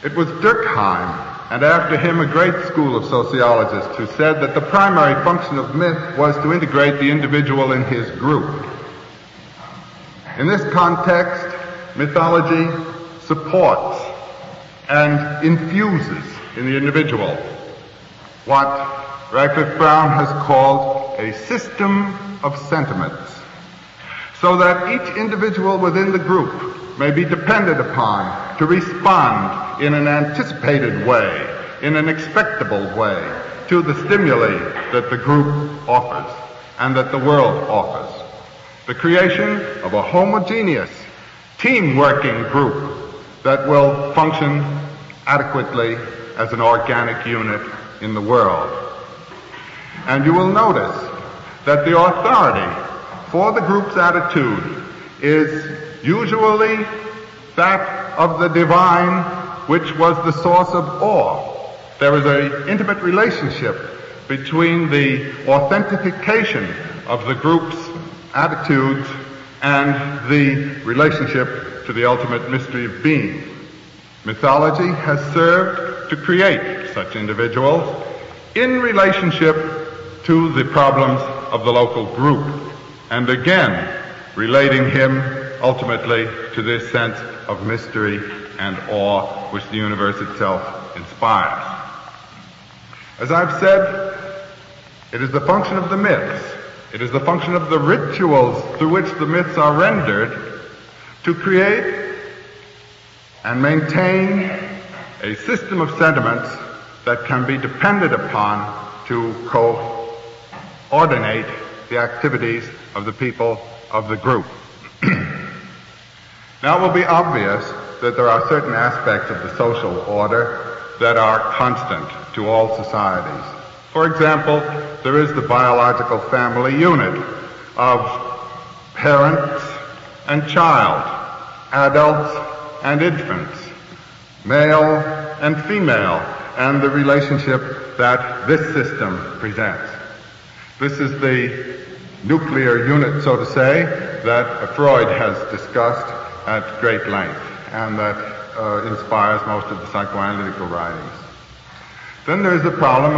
It was Durkheim, and after him a great school of sociologists, who said that the primary function of myth was to integrate the individual in his group. In this context, mythology supports and infuses in the individual what Radcliffe Brown has called a system of sentiments, so that each individual within the group may be depended upon to respond in an anticipated way, in an expectable way, to the stimuli that the group offers and that the world offers. The creation of a homogeneous, team-working group that will function adequately as an organic unit in the world. And you will notice that the authority for the group's attitude is usually that of the divine, which was the source of awe. There is an intimate relationship between the authentication of the group's attitudes and the relationship to the ultimate mystery of being. Mythology has served to create such individuals in relationship to the problems of the local group, and again relating him ultimately to this sense of mystery and awe which the universe itself inspires. As I've said, it is the function of the myths, it is the function of the rituals through which the myths are rendered to create and maintain a system of sentiments that can be depended upon to coordinate the activities of the people of the group. Now it will be obvious that there are certain aspects of the social order that are constant to all societies. For example, there is the biological family unit of parents and child, adults and infants, male and female, and the relationship that this system presents. This is the nuclear unit, so to say, that Freud has discussed at great length and that inspires most of the psychoanalytical writings. Then there's the problem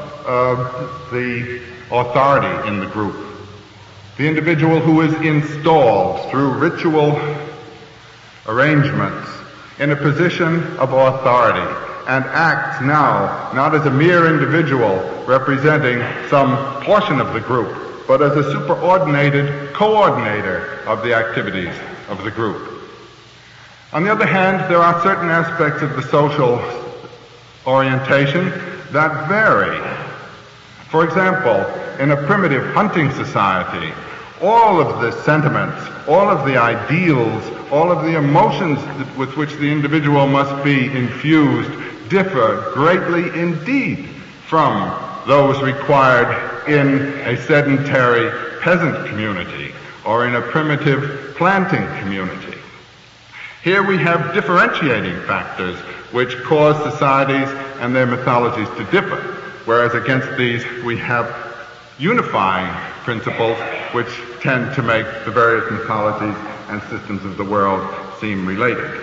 of the authority in the group. The individual who is installed through ritual arrangements in a position of authority and acts now not as a mere individual representing some portion of the group, but as a superordinated coordinator of the activities of the group. On the other hand, there are certain aspects of the social orientation that vary. For example, in a primitive hunting society, all of the sentiments, all of the ideals, all of the emotions with which the individual must be infused differ greatly indeed from those required in a sedentary peasant community or in a primitive planting community. Here we have differentiating factors which cause societies and their mythologies to differ, whereas against these we have unifying principles which tend to make the various mythologies and systems of the world seem related.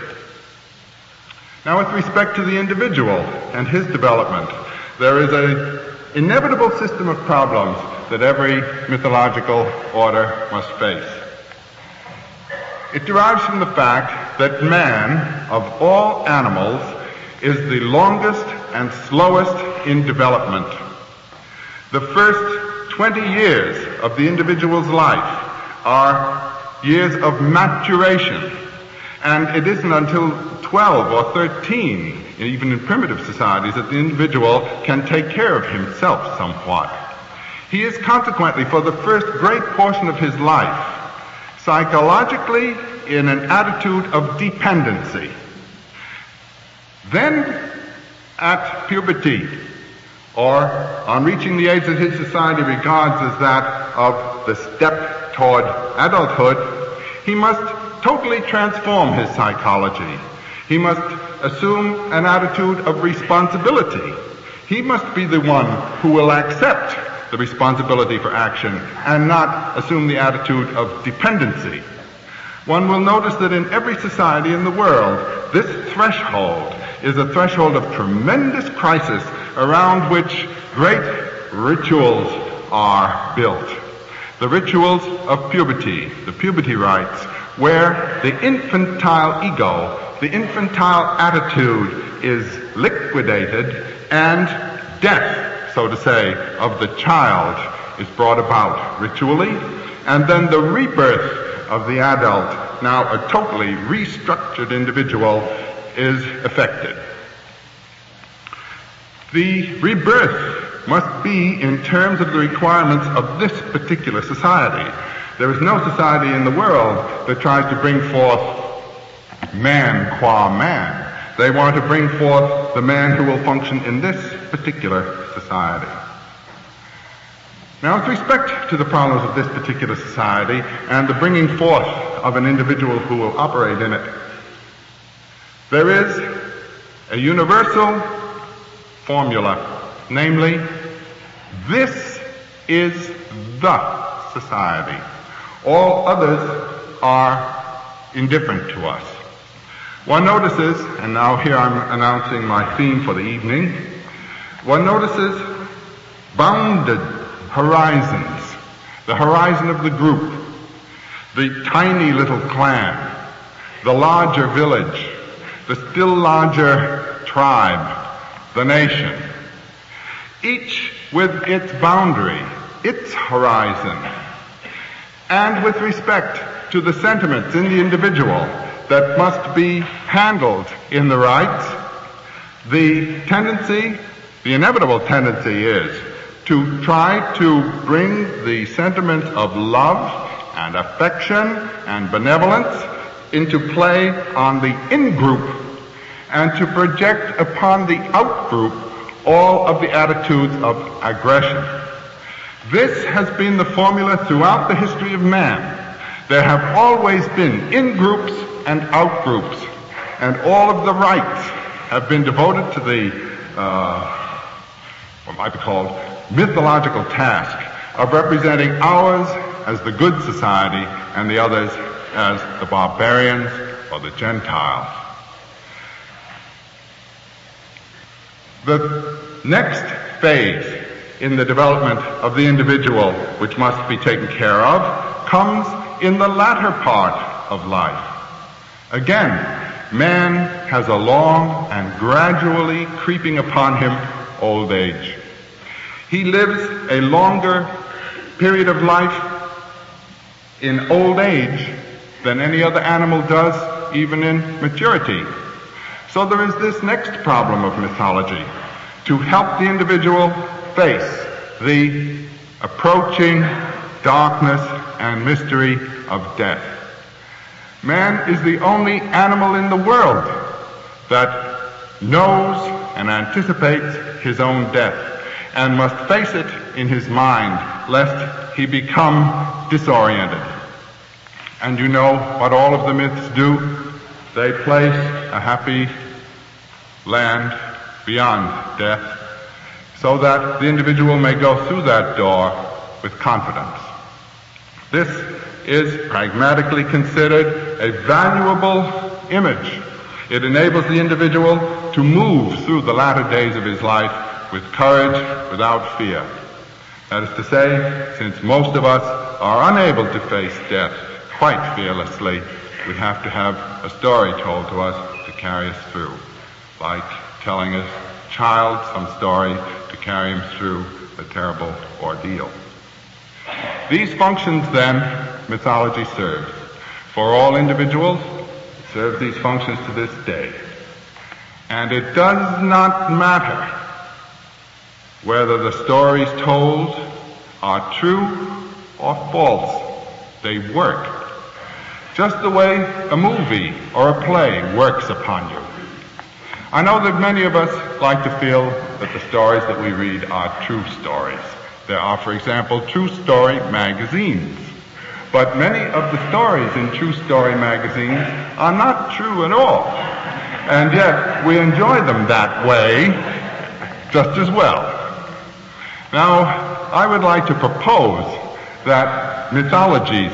Now, with respect to the individual and his development, there is an inevitable system of problems that every mythological order must face. It derives from the fact that man, of all animals, is the longest and slowest in development. The first 20 years of the individual's life are years of maturation, and it isn't until 12 or 13, even in primitive societies, that the individual can take care of himself somewhat. He is consequently, for the first great portion of his life, psychologically in an attitude of dependency. Then, at puberty, or on reaching the age that his society regards as that of the step toward adulthood, he must totally transform his psychology. He must assume an attitude of responsibility. He must be the one who will accept the responsibility for action and not assume the attitude of dependency. One will notice that in every society in the world, this threshold is a threshold of tremendous crisis around which great rituals are built. The rituals of puberty, the puberty rites, where the infantile ego, the infantile attitude is liquidated and death, so to say, of the child is brought about ritually, and then the rebirth of the adult, now a totally restructured individual, is effected. The rebirth must be in terms of the requirements of this particular society. There is no society in the world that tries to bring forth man qua man. They want to bring forth the man who will function in this particular society. Now, with respect to the problems of this particular society and the bringing forth of an individual who will operate in it, there is a universal formula, namely, this is the society. All others are indifferent to us. One notices, and now here I'm announcing my theme for the evening, one notices bounded horizons, the horizon of the group, the tiny little clan, the larger village, the still larger tribe, the nation, each with its boundary, its horizon, and with respect to the sentiments in the individual that must be handled in the rites, the tendency, the inevitable tendency is to try to bring the sentiments of love and affection and benevolence into play on the in-group and to project upon the out-group all of the attitudes of aggression. This has been the formula throughout the history of man. There have always been in-groups and out-groups, and all of the rites have been devoted to the, what might be called, mythological task of representing ours as the good society and the others as the barbarians or the Gentiles. The next phase in the development of the individual, which must be taken care of, comes in the latter part of life. Again, man has a long and gradually creeping upon him old age. He lives a longer period of life in old age than any other animal does, even in maturity. So there is this next problem of mythology, to help the individual face the approaching darkness and mystery of death. Man is the only animal in the world that knows and anticipates his own death and must face it in his mind lest he become disoriented. And you know what all of the myths do? They place a happy land beyond death so that the individual may go through that door with confidence. This is pragmatically considered a valuable image. It enables the individual to move through the latter days of his life with courage, without fear. That is to say, since most of us are unable to face death quite fearlessly, we have to have a story told to us to carry us through, like telling a child some story to carry him through a terrible ordeal. These functions, then, mythology serves. For all individuals, it serves these functions to this day. And it does not matter whether the stories told are true or false. They work. Just the way a movie or a play works upon you. I know that many of us like to feel that the stories that we read are true stories. There are, for example, true story magazines. But many of the stories in true story magazines are not true at all. And yet, we enjoy them that way just as well. Now, I would like to propose that mythologies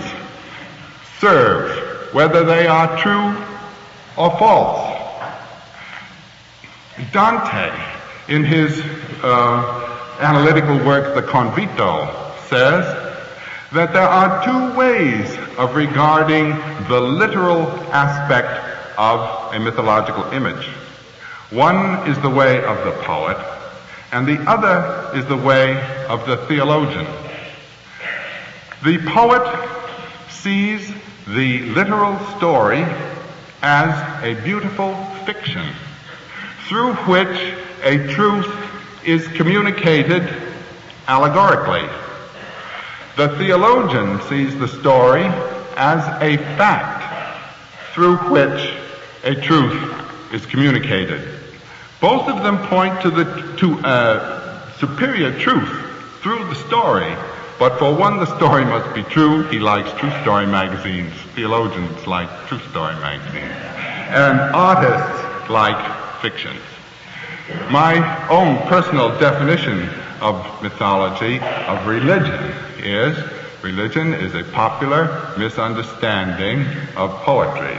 serve, whether they are true or false. Dante, in his analytical work, The Convito, says that there are two ways of regarding the literal aspect of a mythological image. One is the way of the poet, and the other is the way of the theologian. The poet sees the literal story as a beautiful fiction through which a truth is communicated allegorically. The theologian sees the story as a fact through which a truth is communicated. Both of them point to superior truth through the story, but for one the story must be true. He likes true story magazines. Theologians like true story magazines. And artists like fictions. My own personal definition of mythology, of religion is a popular misunderstanding of poetry.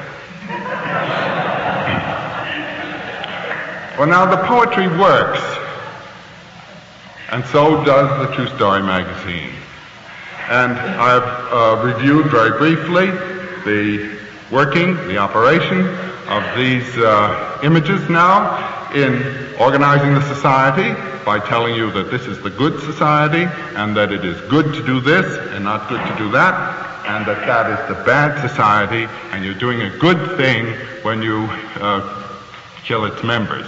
Well, now the poetry works, and so does the True Story magazine. And I've reviewed very briefly the working, the operation of these images now in organizing the society by telling you that this is the good society and that it is good to do this and not good to do that, and that that is the bad society and you're doing a good thing when you kill its members.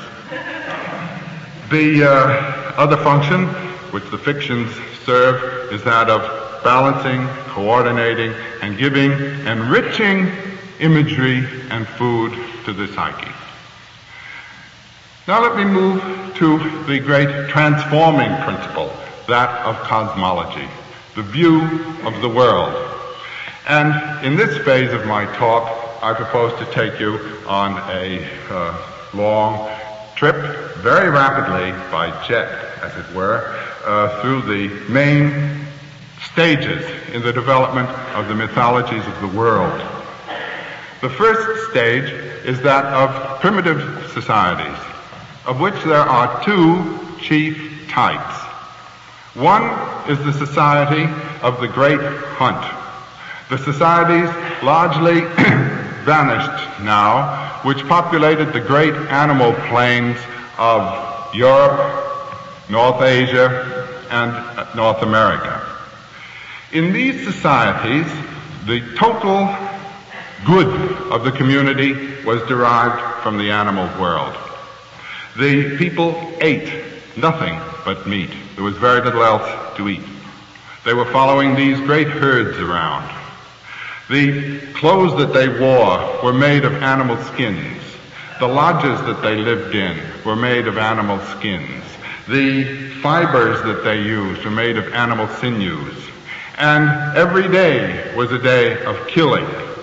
The other function which the fictions serve is that of balancing, coordinating, and giving enriching imagery and food to the psyche. Now let me move to the great transforming principle, that of cosmology, the view of the world. And in this phase of my talk, I propose to take you on a long trip, very rapidly by jet, as it were, through the main stages in the development of the mythologies of the world. The first stage is that of primitive societies, of which there are two chief types. One is the society of the great hunt. The societies largely vanished now, which populated the great animal plains of Europe, North Asia, and North America. In these societies, the total good of the community was derived from the animal world. The people ate nothing but meat. There was very little else to eat. They were following these great herds around. The clothes that they wore were made of animal skins. The lodges that they lived in were made of animal skins. The fibers that they used were made of animal sinews. And every day was a day of killing.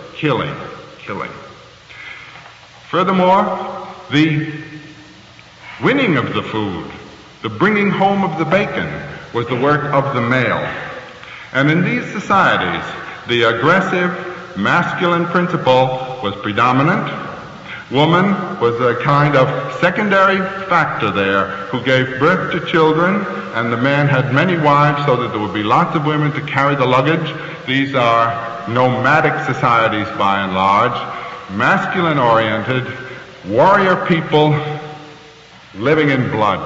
Furthermore, the winning of the food, the bringing home of the bacon, was the work of the male. And in these societies, the aggressive masculine principle was predominant. Woman was a kind of secondary factor there who gave birth to children, and the man had many wives so that there would be lots of women to carry the luggage. These are nomadic societies by and large, masculine-oriented, warrior people living in blood.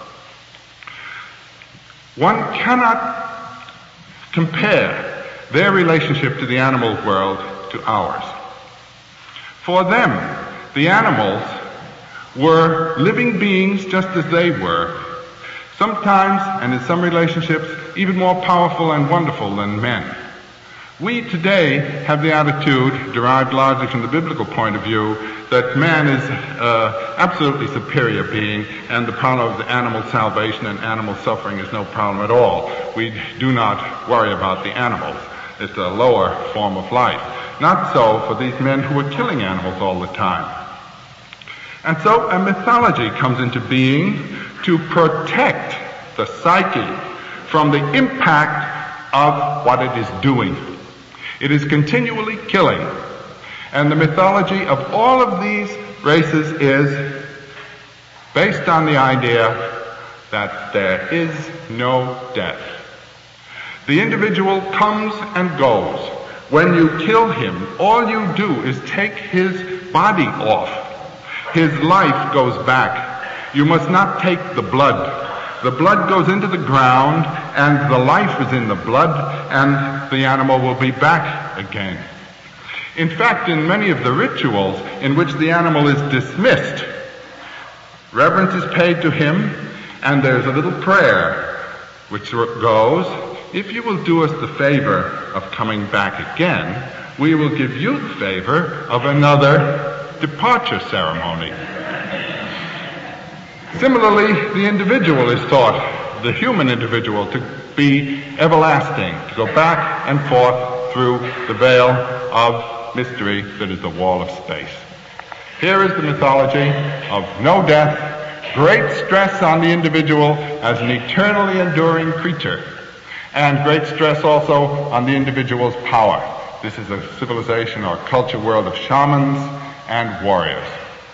One cannot compare their relationship to the animal world to ours. For them, the animals were living beings just as they were, sometimes, and in some relationships, even more powerful and wonderful than men. We today have the attitude, derived largely from the biblical point of view, that man is absolutely superior being, and the problem of the animal salvation and animal suffering is no problem at all. We do not worry about the animals. It's a lower form of life. Not so for these men who were killing animals all the time. And so a mythology comes into being to protect the psyche from the impact of what it is doing. It is continually killing. And the mythology of all of these races is based on the idea that there is no death. The individual comes and goes. When you kill him, all you do is take his body off. His life goes back. You must not take the blood. The blood goes into the ground, and the life is in the blood, and the animal will be back again. In fact, in many of the rituals in which the animal is dismissed, reverence is paid to him, and there's a little prayer which goes, "If you will do us the favor of coming back again, we will give you the favor of another departure ceremony." Similarly, the individual is thought, the human individual, to be everlasting, to go back and forth through the veil of mystery that is the wall of space. Here is the mythology of no death, great stress on the individual as an eternally enduring creature, and great stress also on the individual's power. This is a civilization or culture world of shamans and warriors.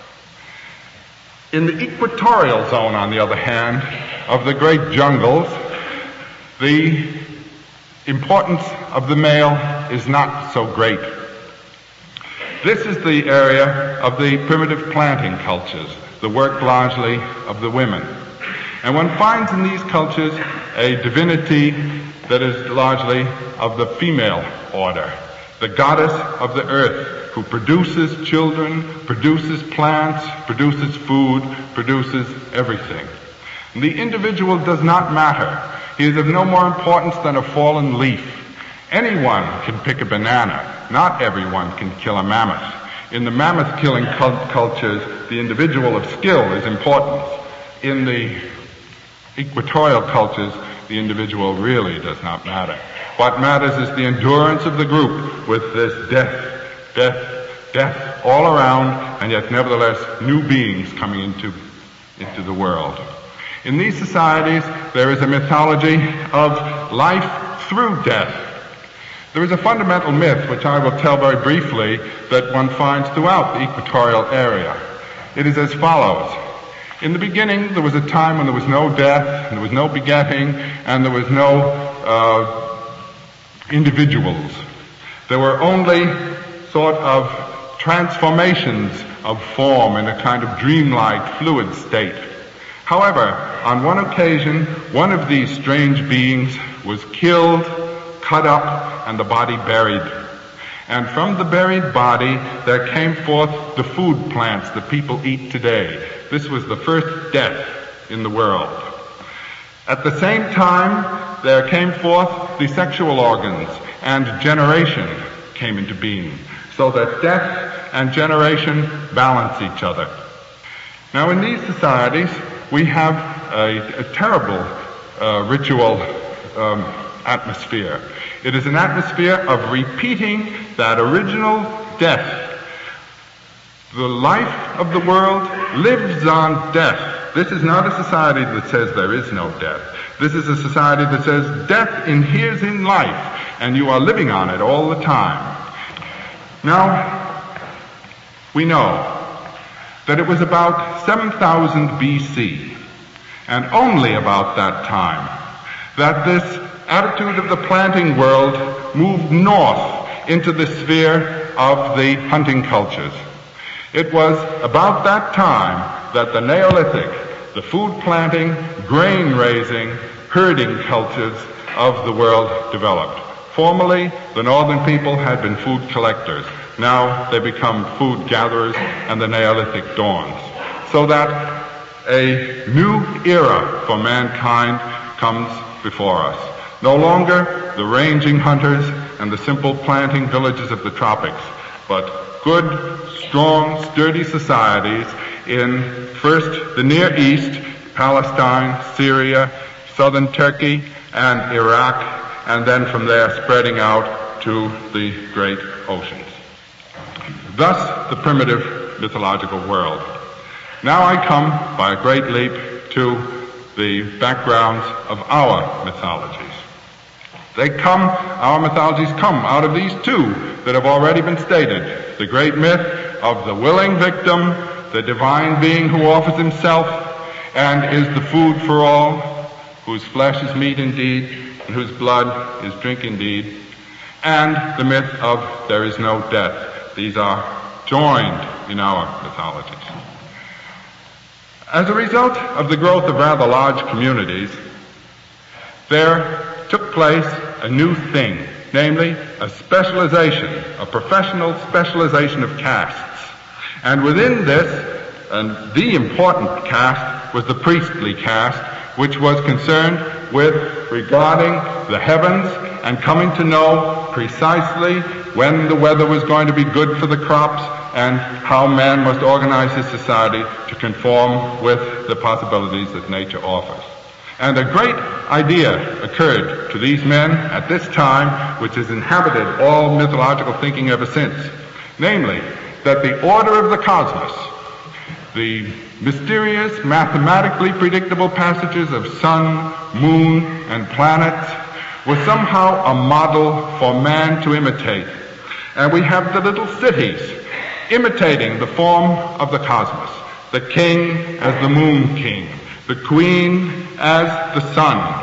In the equatorial zone, on the other hand, of the great jungles, the importance of the male is not so great. This is the area of the primitive planting cultures, the work largely of the women. And one finds in these cultures a divinity that is largely of the female order, the goddess of the earth, who produces children, produces plants, produces food, produces everything. And the individual does not matter. He is of no more importance than a fallen leaf. Anyone can pick a banana. Not everyone can kill a mammoth. In the mammoth-killing cultures, the individual of skill is important. In the equatorial cultures, the individual really does not matter. What matters is the endurance of the group with this death all around, and yet nevertheless new beings coming into the world. In these societies, there is a mythology of life through death. There is a fundamental myth, which I will tell very briefly, that one finds throughout the equatorial area. It is as follows. In the beginning, there was a time when there was no death, and there was no begetting, and there was no individuals. There were only sort of transformations of form in a kind of dreamlike, fluid state. However, on one occasion, one of these strange beings was killed, cut up, and the body buried. And from the buried body, there came forth the food plants that people eat today. This was the first death in the world. At the same time, there came forth the sexual organs, and generation came into being, so that death and generation balance each other. Now, in these societies, we have a terrible ritual atmosphere. It is an atmosphere of repeating that original death. The life of the world lives on death. This is not a society that says there is no death. This is a society that says death inheres in life, and you are living on it all the time. Now, we know that it was about 7,000 BC, and only about that time, that this attitude of the planting world moved north into the sphere of the hunting cultures. It was about that time that the Neolithic, the food planting, grain raising, herding cultures of the world developed. Formerly, the northern people had been food collectors. Now they become food gatherers, and the Neolithic dawns. So that a new era for mankind comes before us. No longer the ranging hunters and the simple planting villages of the tropics, but good, strong, sturdy societies in first the Near East, Palestine, Syria, southern Turkey, and Iraq, and then from there spreading out to the great oceans. Thus, the primitive mythological world. Now I come, by a great leap, to the backgrounds of our mythologies. Our mythologies come out of these two that have already been stated. The great myth of the willing victim, the divine being who offers himself, and is the food for all, whose flesh is meat indeed, and whose blood is drink indeed, and the myth of there is no death. These are joined in our mythologies. As a result of the growth of rather large communities, there took place a new thing, namely a specialization, a professional specialization of castes. And within this, the important caste was the priestly caste, which was concerned with regarding the heavens and coming to know precisely when the weather was going to be good for the crops and how man must organize his society to conform with the possibilities that nature offers. And a great idea occurred to these men at this time, which has inhabited all mythological thinking ever since, namely that the order of the cosmos, the mysterious, mathematically predictable passages of sun, moon, and planets, was somehow a model for man to imitate. And we have the little cities imitating the form of the cosmos, the king as the moon king, the queen as the sun.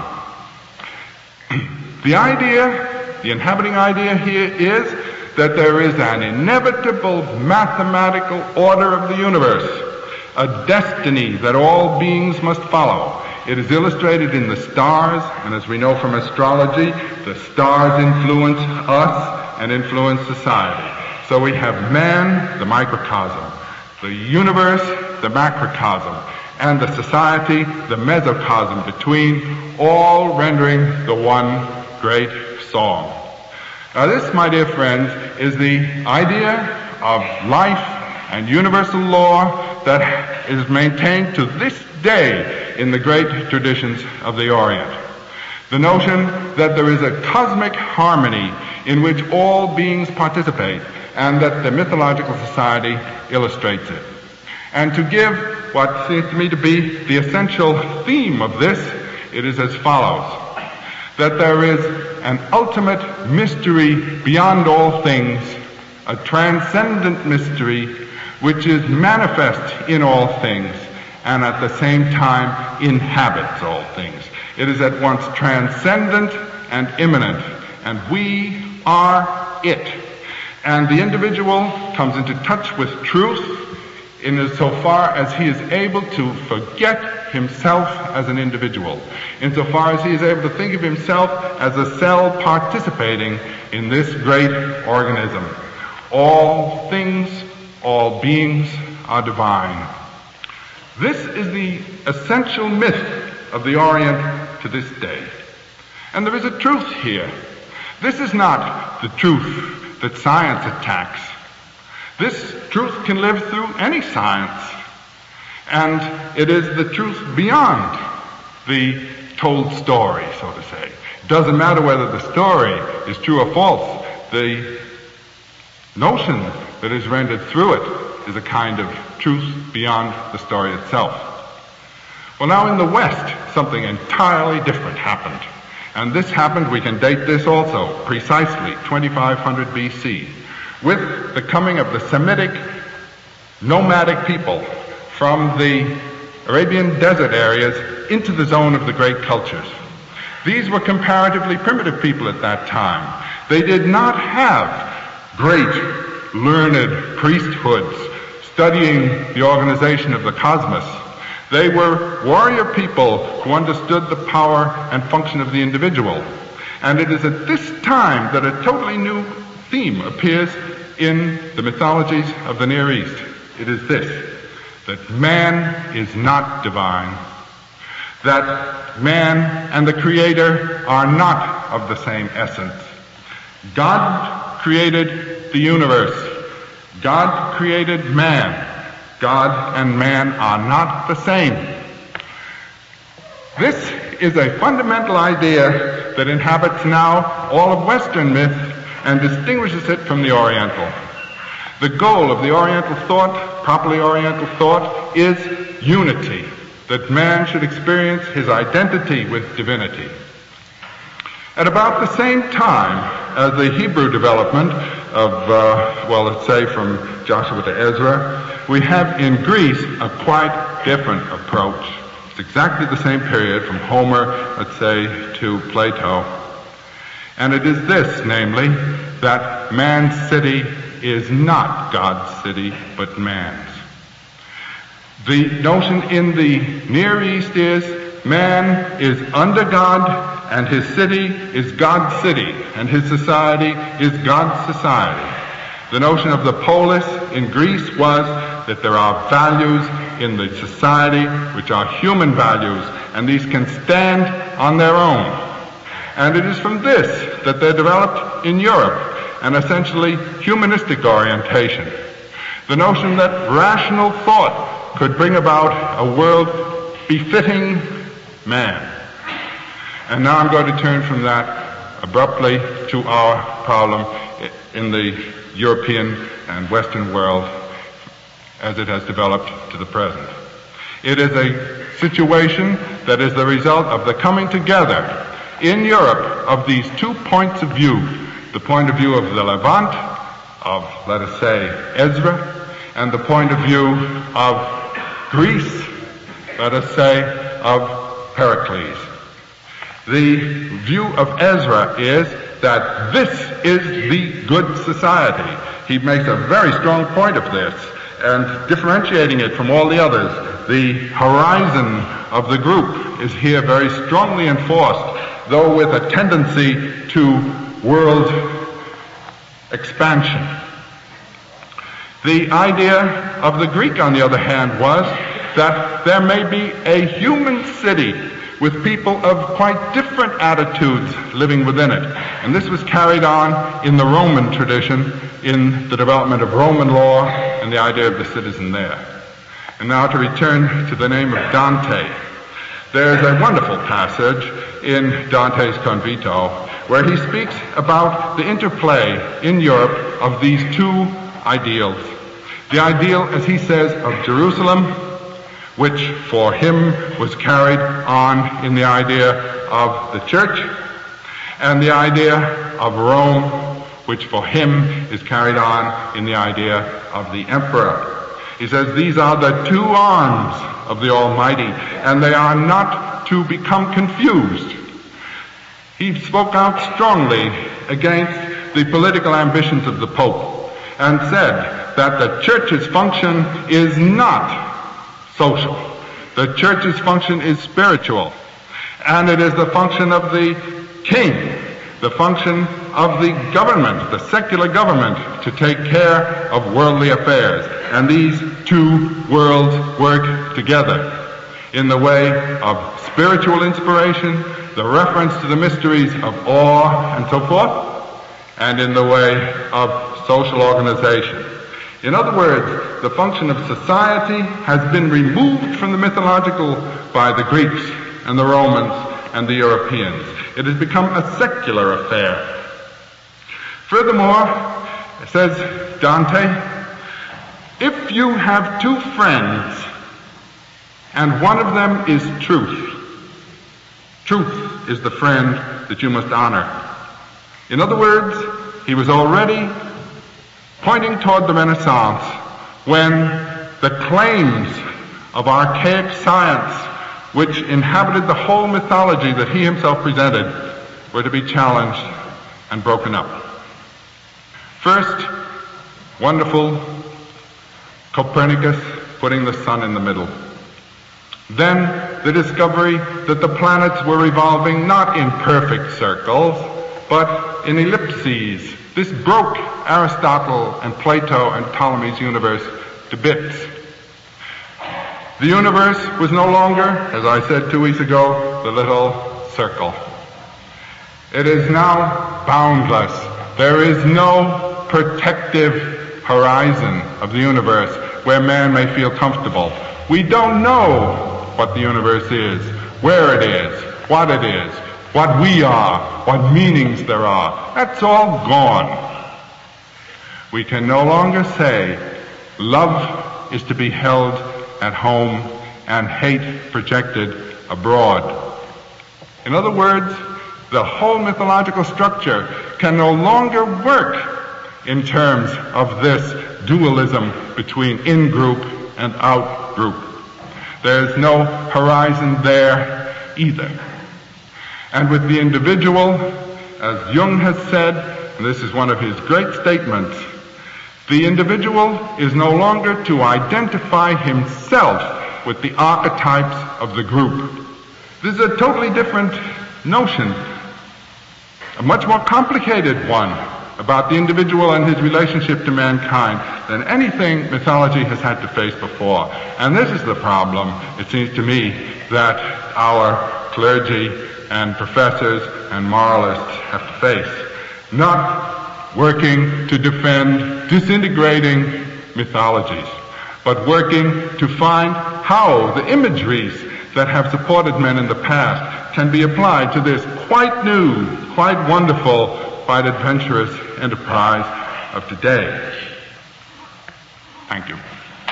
The idea, the inhabiting idea here is that there is an inevitable mathematical order of the universe, a destiny that all beings must follow. It is illustrated in the stars, and as we know from astrology, the stars influence us and influence society. So we have man, the microcosm, the universe, the macrocosm, and the society, the mesocosm between, all rendering the one great song. Now this, my dear friends, is the idea of life and universal law that is maintained to this day in the great traditions of the Orient. The notion that there is a cosmic harmony in which all beings participate, and that the mythological society illustrates it. And to give what seems to me to be the essential theme of this, it is as follows: that there is an ultimate mystery beyond all things, a transcendent mystery which is manifest in all things and at the same time inhabits all things. It is at once transcendent and immanent, and we are it. And the individual comes into touch with truth insofar as he is able to forget himself as an individual, insofar as he is able to think of himself as a cell participating in this great organism. All things, all beings are divine. This is the essential myth of the Orient to this day. And there is a truth here. This is not the truth that science attacks. This truth can live through any science. And it is the truth beyond the told story, so to say. It doesn't matter whether the story is true or false. The notion that is rendered through it is a kind of truth beyond the story itself. Well, now in the West, something entirely different happened. And this happened, we can date this also, precisely 2500 BC, with the coming of the Semitic nomadic people from the Arabian desert areas into the zone of the great cultures. These were comparatively primitive people at that time. They did not have great learned priesthoods studying the organization of the cosmos. They were warrior people who understood the power and function of the individual. And it is at this time that a totally new theme appears in the mythologies of the Near East. It is this: that man is not divine, that man and the Creator are not of the same essence. God created the universe. God created man. God and man are not the same. This is a fundamental idea that inhabits now all of Western myth and distinguishes it from the Oriental. The goal of the Oriental thought, properly Oriental thought, is unity, that man should experience his identity with divinity. At about the same time as the Hebrew development of, let's say from Joshua to Ezra, we have in Greece a quite different approach. It's exactly the same period from Homer, let's say, to Plato. And it is this, namely, that man's city is not God's city, but man's. The notion in the Near East is man is under God, and his city is God's city, and his society is God's society. The notion of the polis in Greece was that there are values in the society which are human values, and these can stand on their own. And it is from this that there developed in Europe an essentially humanistic orientation. The notion that rational thought could bring about a world befitting man. And now I'm going to turn from that abruptly to our problem in the European and Western world as it has developed to the present. It is a situation that is the result of the coming together in Europe of these 2 points of view, the point of view of the Levant, of, let us say, Ezra, and the point of view of Greece, let us say, of Pericles. The view of Ezra is that this is the good society. He makes a very strong point of this, and differentiating it from all the others. The horizon of the group is here very strongly enforced, though with a tendency to world expansion. The idea of the Greek, on the other hand, was that there may be a human city with people of quite different attitudes living within it. And this was carried on in the Roman tradition, in the development of Roman law and the idea of the citizen there. And now to return to the name of Dante. There's a wonderful passage in Dante's Convito where he speaks about the interplay in Europe of these 2 ideals. The ideal, as he says, of Jerusalem, which for him was carried on in the idea of the church, and the idea of Rome, which for him is carried on in the idea of the emperor. He says these are the 2 arms of the Almighty, and they are not to become confused. He spoke out strongly against the political ambitions of the Pope and said that the church's function is not social. The church's function is spiritual, and it is the function of the king, the function of the government, the secular government, to take care of worldly affairs. And these 2 worlds work together in the way of spiritual inspiration, the reference to the mysteries of awe and so forth, and in the way of social organization. In other words, the function of society has been removed from the mythological by the Greeks and the Romans and the Europeans. It has become a secular affair. Furthermore, says Dante, if you have 2 friends and one of them is truth, truth is the friend that you must honor. In other words, he was already pointing toward the Renaissance when the claims of archaic science, which inhabited the whole mythology that he himself presented, were to be challenged and broken up. First, wonderful Copernicus putting the sun in the middle. Then the discovery that the planets were revolving not in perfect circles, but in ellipses. This broke Aristotle and Plato and Ptolemy's universe to bits. The universe was no longer, as I said 2 weeks ago, the little circle. It is now boundless. There is no protective horizon of the universe where man may feel comfortable. We don't know what the universe is, where it is, what we are, what meanings there are. That's all gone. We can no longer say love is to be held at home and hate projected abroad. In other words, the whole mythological structure can no longer work in terms of this dualism between in-group and out-group. there's no horizon there either. And with the individual, as Jung has said, and this is one of his great statements, the individual is no longer to identify himself with the archetypes of the group. This is a totally different notion, a much more complicated one about the individual and his relationship to mankind than anything mythology has had to face before. And this is the problem, it seems to me, that our clergy and professors and moralists have to face. Not working to defend disintegrating mythologies, but working to find how the imageries that have supported men in the past can be applied to this quite new, quite wonderful, quite adventurous enterprise of today. Thank you.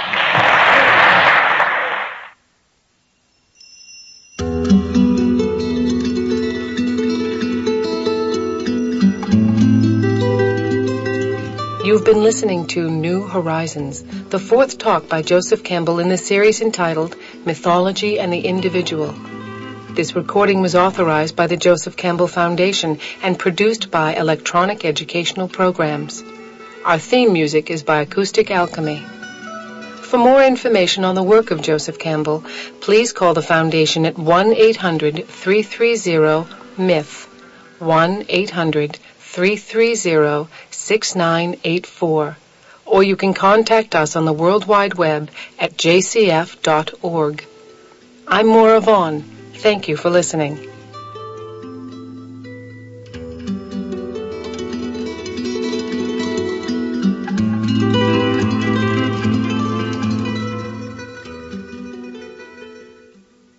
You've been listening to New Horizons, the fourth talk by Joseph Campbell in the series entitled Mythology and the Individual. This recording was authorized by the Joseph Campbell Foundation and produced by Electronic Educational Programs. Our theme music is by Acoustic Alchemy. For more information on the work of Joseph Campbell, please call the Foundation at 1-800-330-MYTH, 1-800-330-6984, or you can contact us on the World Wide Web at jcf.org. I'm Maura Vaughn. Thank you for listening.